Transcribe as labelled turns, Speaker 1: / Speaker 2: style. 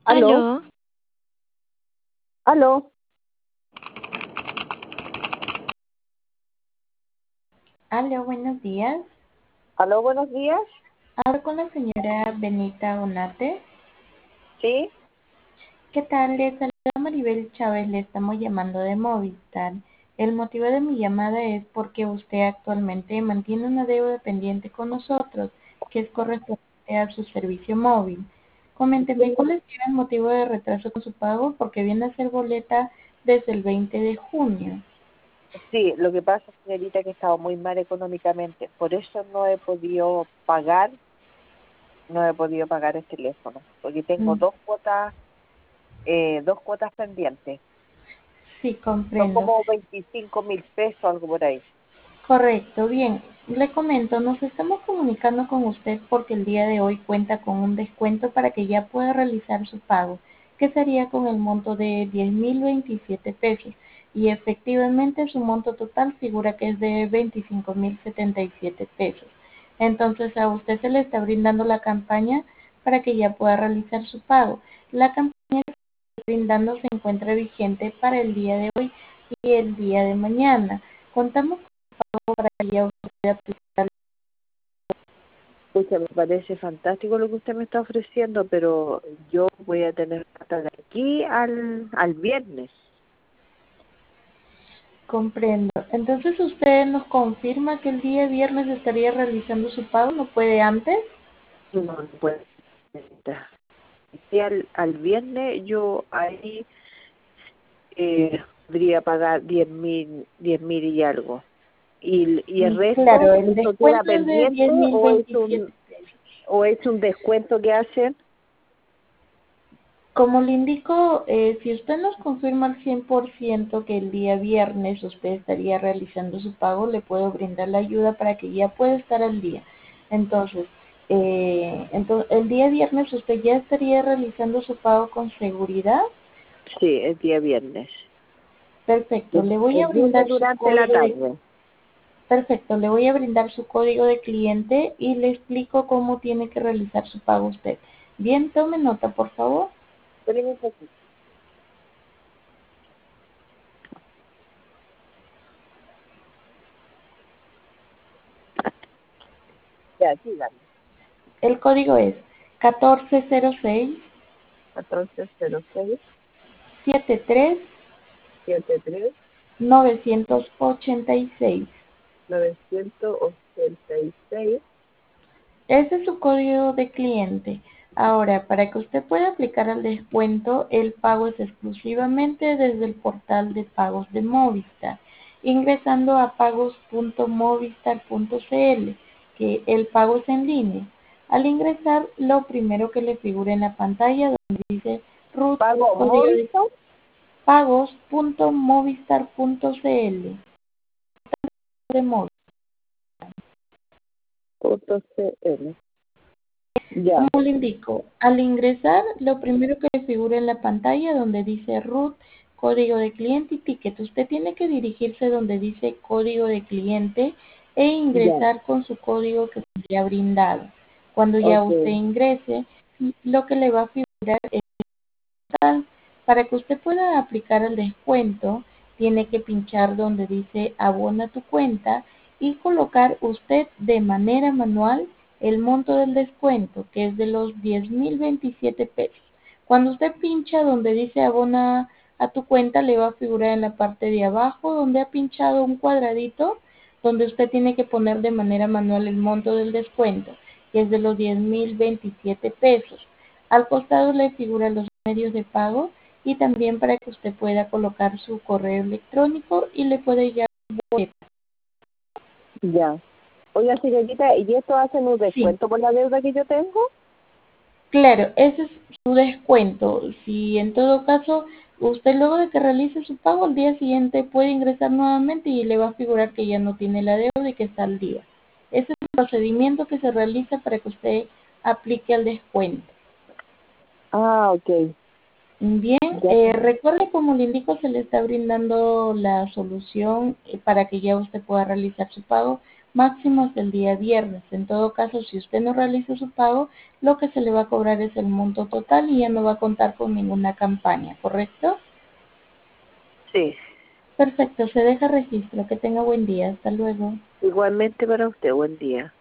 Speaker 1: Aló,
Speaker 2: Aló,
Speaker 1: aló,
Speaker 2: aló, buenos días.
Speaker 1: aló, buenos días.
Speaker 2: Hablo con la señora Benita Onate.
Speaker 1: Sí,
Speaker 2: ¿Qué tal? Les saluda Maribel Chávez, le estamos llamando de Movistar. El motivo de mi llamada es porque usted actualmente mantiene una deuda pendiente con nosotros, que es correspondiente a su servicio móvil. Coménteme, ¿cuál es el motivo de retraso con su pago? Porque viene a ser boleta desde el 20 de junio.
Speaker 1: sí, lo que pasa, señorita, que he estado muy mal económicamente. Por eso no he podido pagar el teléfono, porque tengo
Speaker 2: Mm,
Speaker 1: dos cuotas pendientes.
Speaker 2: sí,
Speaker 1: Son
Speaker 2: comprendo.
Speaker 1: como 25.000 pesos, algo por ahí.
Speaker 2: Correcto, bien. Le comento, nos estamos comunicando con usted porque el día de hoy cuenta con un descuento para que ya pueda realizar su pago, que sería con el monto de 10.027 pesos. Y efectivamente su monto total figura que es de 25.077 pesos. Entonces a usted se le está brindando la campaña para que ya pueda realizar su pago. La campaña que se está brindando se encuentra vigente para el día de hoy y el día de mañana. Contamos para que ya usted pueda aplicar.
Speaker 1: Pucha, me parece fantástico lo que usted me está ofreciendo, pero yo voy a tener que estar de aquí al viernes.
Speaker 2: Comprendo. Entonces usted nos confirma que el día viernes estaría realizando su pago, ¿no puede antes?
Speaker 1: No puedo. Y al viernes yo ahí podría pagar 10.000 y algo. ¿Y el
Speaker 2: Claro,
Speaker 1: resto,
Speaker 2: el
Speaker 1: eso queda
Speaker 2: descuento es de
Speaker 1: pendiente
Speaker 2: 10.027 pesos.
Speaker 1: o es un descuento que hacen?
Speaker 2: Como le indico, si usted nos confirma al 100% que el día viernes usted estaría realizando su pago, le puedo brindar la ayuda para que ya pueda estar al día. Entonces, el día viernes usted ya estaría realizando su pago con seguridad.
Speaker 1: Sí, el día viernes.
Speaker 2: Perfecto, le voy a
Speaker 1: El viernes
Speaker 2: brindar su
Speaker 1: durante la
Speaker 2: código de
Speaker 1: tarde.
Speaker 2: Perfecto, le voy a brindar su código de cliente y le explico cómo tiene que realizar su pago usted. Bien, tome nota, por favor.
Speaker 1: Espéreme un poquito. Ya, dígame.
Speaker 2: El código es 1406
Speaker 1: 1406
Speaker 2: 73
Speaker 1: 73
Speaker 2: 986.
Speaker 1: 986.
Speaker 2: Ese es su código de cliente. Ahora, para que usted pueda aplicar el descuento, el pago es exclusivamente desde el portal de pagos de Movistar, ingresando a pagos.movistar.cl, que el pago es en línea. Al ingresar, lo primero que le figura en la pantalla donde dice RUT,
Speaker 1: ¿Pago
Speaker 2: código de
Speaker 1: Movistar?
Speaker 2: pagos.movistar.cl de Movistar.
Speaker 1: .cl.
Speaker 2: Como
Speaker 1: Ya,
Speaker 2: le indico, al ingresar, lo primero que le figura en la pantalla donde dice root, código de cliente y ticket, usted tiene que dirigirse donde dice código de cliente e
Speaker 1: ya,
Speaker 2: ingresar con su código que le ha brindado. Cuando ya usted
Speaker 1: ok.
Speaker 2: ingrese, lo que le va a figurar es total. Para que usted pueda aplicar el descuento, tiene que pinchar donde dice abona tu cuenta y colocar usted de manera manual el monto del descuento, que es de los 10.027 pesos. Cuando usted pincha donde dice abona a tu cuenta, le va a figurar en la parte de abajo donde ha pinchado un cuadradito donde usted tiene que poner de manera manual el monto del descuento, que es de los 10.027 pesos. Al costado le figuran los medios de pago y también para que usted pueda colocar su correo electrónico y le puede llegar boleto.
Speaker 1: Ya. Oiga, señorita, ¿y esto hacen un
Speaker 2: Sí,
Speaker 1: descuento por la deuda que yo tengo?
Speaker 2: claro, ese es su descuento. Si en todo caso usted luego de que realice su pago al día siguiente puede ingresar nuevamente y le va a figurar que ya no tiene la deuda y que está al día. Ese es el procedimiento que se realiza para que usted aplique el descuento.
Speaker 1: Ah, ok.
Speaker 2: Bien,
Speaker 1: Ya.
Speaker 2: recuerde como le indico, se le está brindando la solución para que ya usted pueda realizar su pago. máximo hasta el día viernes. En todo caso, si usted no realiza su pago, lo que se le va a cobrar es el monto total y ya no va a contar con ninguna campaña, ¿correcto?
Speaker 1: Sí.
Speaker 2: Perfecto, se deja registro. Que tenga buen día. Hasta luego.
Speaker 1: Igualmente para usted, buen día.